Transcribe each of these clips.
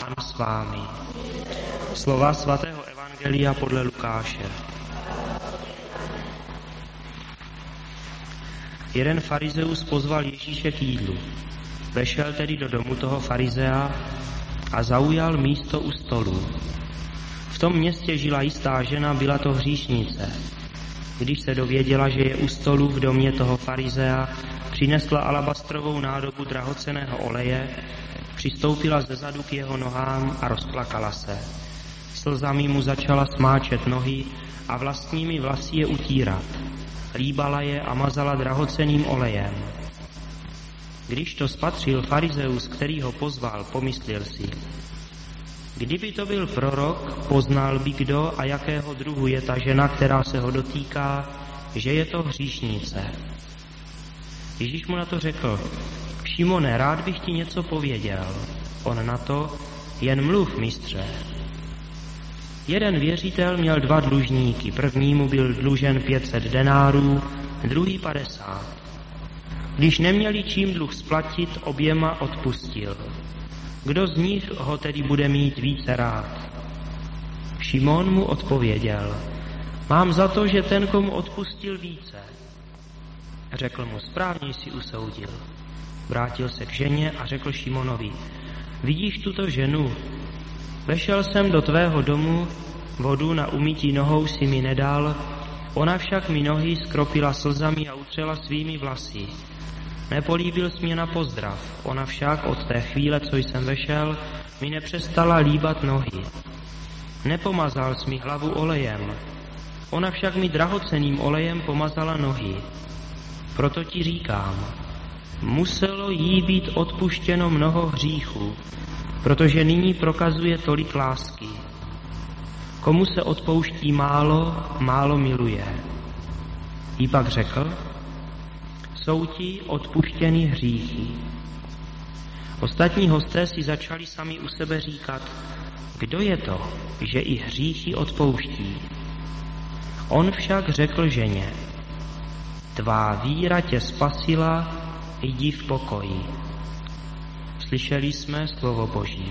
Pán s vámi. Slova svatého evangelia podle Lukáše. Jeden farizeus pozval Ježíše k jídlu. Vešel tedy do domu toho farizea a zaujal místo u stolu. V tom městě žila jistá žena, byla to hříšnice. Když se dověděla, že je u stolu v domě toho farizea, přinesla alabastrovou nádobu drahocenného oleje, přistoupila zezadu k jeho nohám a rozplakala se. Slzami mu začala smáčet nohy a vlastními vlasy je utírat. Líbala je a mazala drahocenným olejem. Když to spatřil farizeus, který ho pozval, pomyslel si: kdyby to byl prorok, poznal by, kdo a jakého druhu je ta žena, která se ho dotýká, že je to hříšnice. Ježíš mu na to řekl: Šimone, rád bych ti něco pověděl. On na to: jen mluv, mistře. Jeden věřitel měl 2 dlužníky. Prvnímu byl dlužen 500 denárů, druhý 50. Když neměli čím dluh splatit, oběma odpustil. Kdo z nich ho tedy bude mít více rád? Šimon mu odpověděl: mám za to, že ten, komu odpustil více. Řekl mu: správně jsi usoudil. Vrátil se k ženě a řekl Šimonovi: vidíš tuto ženu? Vešel jsem do tvého domu, vodu na umytí nohou si mi nedal, ona však mi nohy skropila slzami a utřela svými vlasy. Nepolíbil jsi mě na pozdrav, ona však od té chvíle, co jsem vešel, mi nepřestala líbat nohy. Nepomazal jsi mi hlavu olejem, ona však mi drahocenným olejem pomazala nohy. Proto ti říkám, muselo jí být odpuštěno mnoho hříchů, protože nyní prokazuje tolik lásky. Komu se odpouští málo, málo miluje. Jí pak řekl: jsou ti odpuštěny hříchy. Ostatní hosté si začali sami u sebe říkat: kdo je to, že i hříchy odpouští? On však řekl ženě: tvá víra tě spasila, jdi v pokoji. Slyšeli jsme slovo Boží.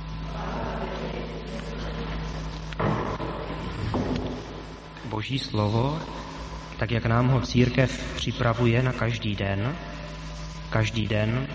Boží slovo, tak jak nám ho církev připravuje na každý den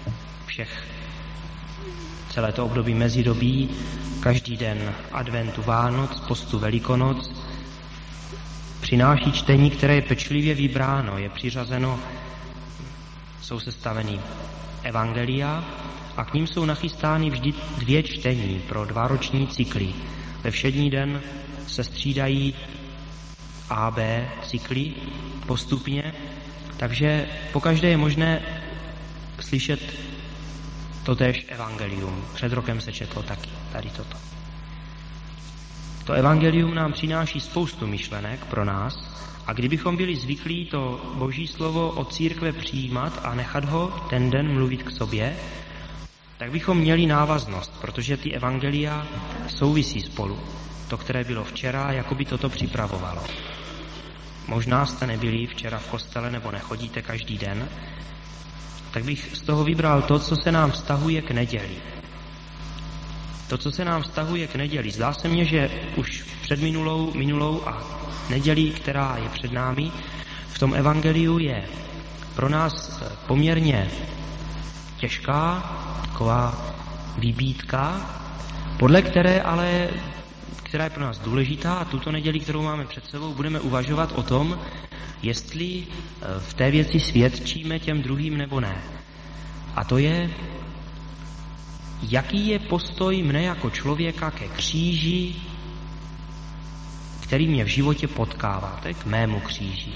celé to období mezidobí, každý den adventu Vánoc, postu Velikonoc, přináší čtení, které je pečlivě vybráno, je přiřazeno, jsou sestaveny evangelia a k ním jsou nachystány vždy 2 čtení pro 2 roční cykly. Ve všední den se střídají A, B cykly postupně, takže pokaždé je možné slyšet totéž evangelium. Před rokem se četlo taky tady toto. To evangelium nám přináší spoustu myšlenek pro nás a kdybychom byli zvyklí to Boží slovo od církve přijímat a nechat ho ten den mluvit k sobě, tak bychom měli návaznost, protože ty evangelia souvisí spolu. To, které bylo včera, jako by toto připravovalo. Možná jste nebyli včera v kostele nebo nechodíte každý den, tak bych z toho vybral to, co se nám vztahuje k neděli. To, co se nám vztahuje k neděli. Zdá se mně, že už před minulou a neděli, která je před námi, v tom evangeliu je pro nás poměrně těžká, taková vybídka, podle které ale, která je pro nás důležitá, a tuto neděli, kterou máme před sebou, budeme uvažovat o tom, jestli v té věci svědčíme těm druhým nebo ne. A to je, jaký je postoj mne jako člověka ke kříži, který mě v životě potkává, k mému kříži.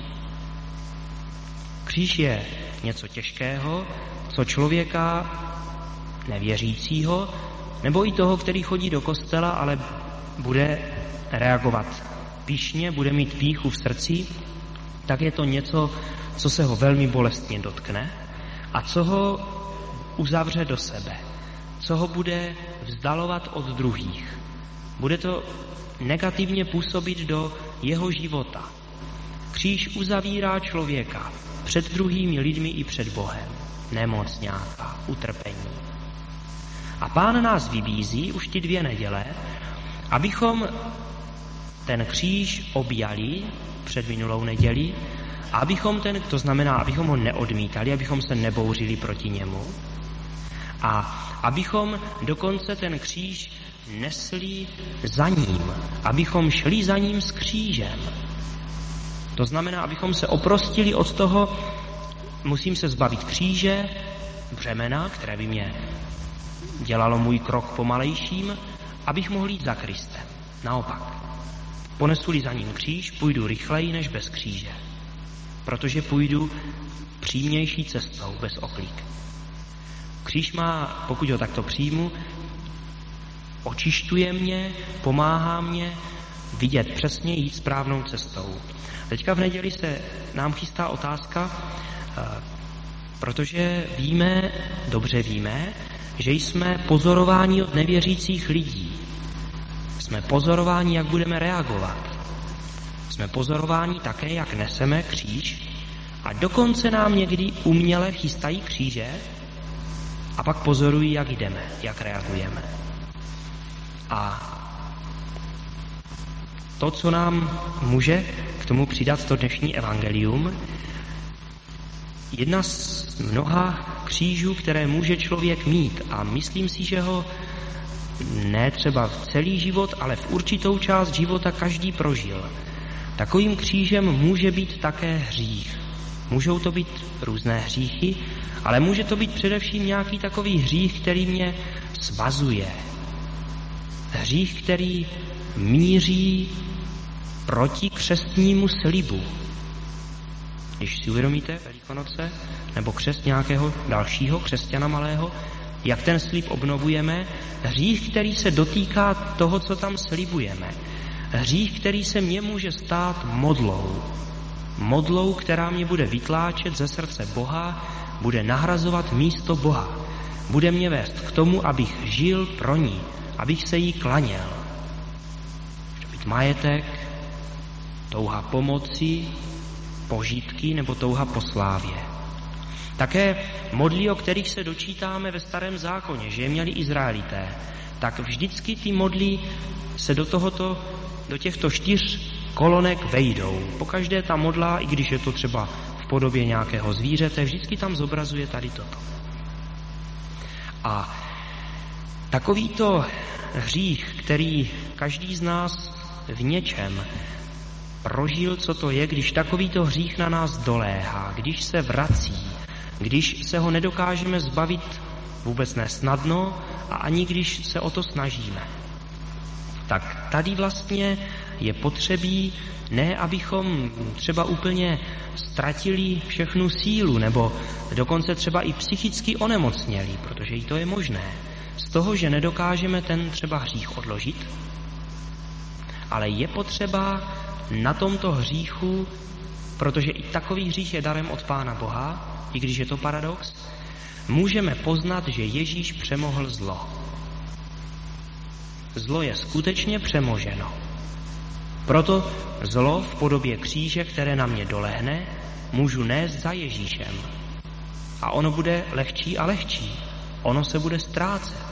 Kříž je něco těžkého, co člověka nevěřícího, nebo i toho, který chodí do kostela, ale bude reagovat pyšně, bude mít pýchu v srdci, tak je to něco, co se ho velmi bolestně dotkne a co ho uzavře do sebe, co ho bude vzdalovat od druhých. Bude to negativně působit do jeho života. Kříž uzavírá člověka před druhými lidmi i před Bohem. Nemoc nějaká, utrpení. A Pán nás vybízí už ty 2 neděle, abychom ten kříž objali před minulou neděli, to znamená, abychom ho neodmítali, abychom se nebouřili proti němu a abychom dokonce ten kříž nesli za ním, abychom šli za ním s křížem. To znamená, abychom se oprostili od toho, musím se zbavit kříže, břemena, které by mě dělalo můj krok pomalejším, abych mohl jít za Kristem. Naopak, ponesu-li za ním kříž, půjdu rychleji než bez kříže, protože půjdu přímější cestou, bez oklík. Kříž má, pokud ho takto přijmu, očišťuje mě, pomáhá mě vidět přesně, jít správnou cestou. Teďka v neděli se nám chystá otázka, protože dobře víme, že jsme pozorováni od nevěřících lidí. Jsme pozorováni, jak budeme reagovat. Jsme pozorováni také, jak neseme kříž a dokonce nám někdy uměle chystají kříže a pak pozorují, jak jdeme, jak reagujeme. A to, co nám může k tomu přidat to dnešní evangelium, jedna z mnoha křížů, které může člověk mít a myslím si, že ho ne třeba v celý život, ale v určitou část života každý prožil. Takovým křížem může být také hřích. Můžou to být různé hříchy, ale může to být především nějaký takový hřích, který mě svazuje. Hřích, který míří proti křestnímu slibu. Když si uvědomíte Velikonoce nebo křest nějakého dalšího křesťana malého, jak ten slib obnovujeme, hřích, který se dotýká toho, co tam slibujeme. Hřích, který se mně může stát modlou. Modlou, která mě bude vytláčet ze srdce Boha, bude nahrazovat místo Boha. Bude mě vést k tomu, abych žil pro ní, abych se jí klaněl. Může být majetek, touha pomoci, požitky nebo touha po slávě. Také modly, o kterých se dočítáme ve Starém zákoně, že je měli Izraelité, tak vždycky ty modly se do těchto 4 kolonek vejdou. Pokaždé ta modla, i když je to třeba v podobě nějakého zvířete, vždycky tam zobrazuje tady toto. A takovýto hřích, který každý z nás v něčem prožil, co to je, když takovýto hřích na nás doléhá, když se vrací, když se ho nedokážeme zbavit vůbec nesnadno a ani když se o to snažíme. Tak tady vlastně je potřebí, ne abychom třeba úplně ztratili všechnu sílu, nebo dokonce třeba i psychicky onemocněli, protože i to je možné. Z toho, že nedokážeme ten třeba hřích odložit, ale je potřeba na tomto hříchu, protože i takový hřích je darem od Pána Boha, i když je to paradox, můžeme poznat, že Ježíš přemohl zlo. Zlo je skutečně přemoženo. Proto zlo v podobě kříže, které na mě dolehne, můžu nést za Ježíšem. A ono bude lehčí a lehčí. Ono se bude ztrácet.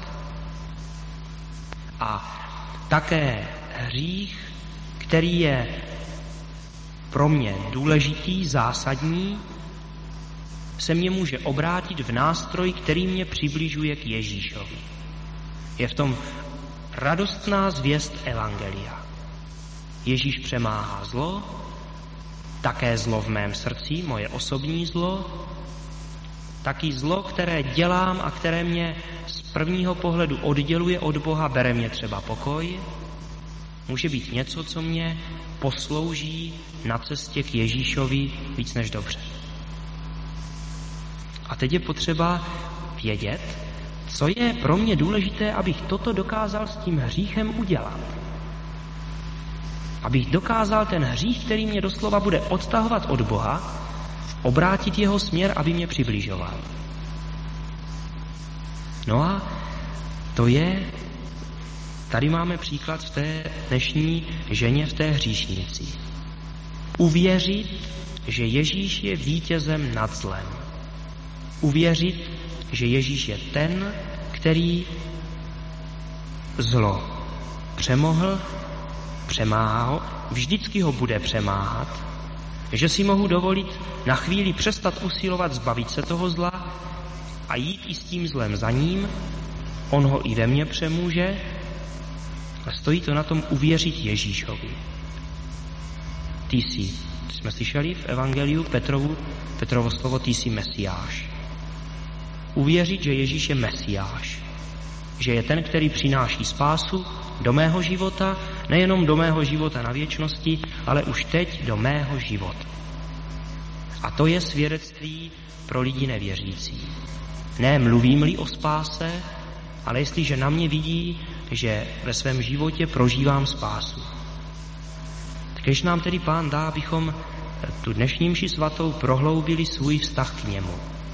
A také hřích, který je pro mě důležitý, zásadní, se mě může obrátit v nástroj, který mě přibližuje k Ježíšovi. Je v tom radostná zvěst evangelia. Ježíš přemáhá zlo, také zlo v mém srdci, moje osobní zlo, taky zlo, které dělám a které mě z prvního pohledu odděluje od Boha, bere mě třeba pokoj, může být něco, co mě poslouží na cestě k Ježíšovi víc než dobře. A teď je potřeba vědět, co je pro mě důležité, abych toto dokázal s tím hříchem udělat. Abych dokázal ten hřích, který mě doslova bude odtahovat od Boha, obrátit jeho směr, aby mě přibližoval. No a to je, tady máme příklad v té dnešní ženě, v té hříšnici. Uvěřit, že Ježíš je vítězem nad zlem. Uvěřit, že Ježíš je ten, který zlo přemohl, přemáhá ho, vždycky ho bude přemáhat, že si mohu dovolit na chvíli přestat usilovat zbavit se toho zla a jít i s tím zlem za ním, on ho i ve mně přemůže a stojí to na tom uvěřit Ježíšovi. Ty jsi, jsme slyšeli v evangeliu Petrovo slovo, ty jsi Mesiáš. Uvěřit, že Ježíš je Mesiáš, že je ten, který přináší spásu do mého života, nejenom do mého života na věčnosti, ale už teď do mého života. A to je svědectví pro lidi nevěřící. Ne mluvím-li o spáse, ale jestliže na mě vidí, že ve svém životě prožívám spásu. Kež nám tedy Pán dá, abychom tu dnešní mši svatou prohloubili svůj vztah k němu.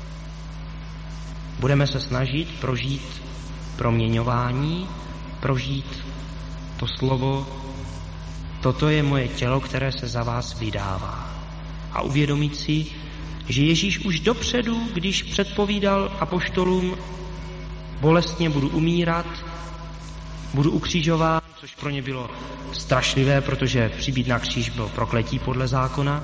Budeme se snažit prožít proměňování, prožít to slovo, toto je moje tělo, které se za vás vydává. A uvědomit si, že Ježíš už dopředu, když předpovídal apoštolům, bolestně budu umírat, budu ukřižován, což pro ně bylo strašlivé, protože přibít na kříž bylo prokletí podle zákona.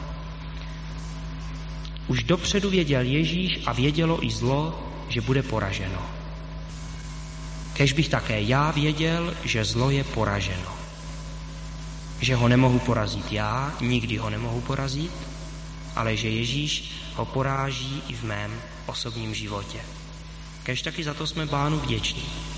Už dopředu věděl Ježíš a vědělo i zlo, že bude poraženo. Kéž bych také já věděl, že zlo je poraženo. Že ho nemohu porazit já, nikdy ho nemohu porazit, ale že Ježíš ho poráží i v mém osobním životě. Kéž taky za to jsme Pánu vděční.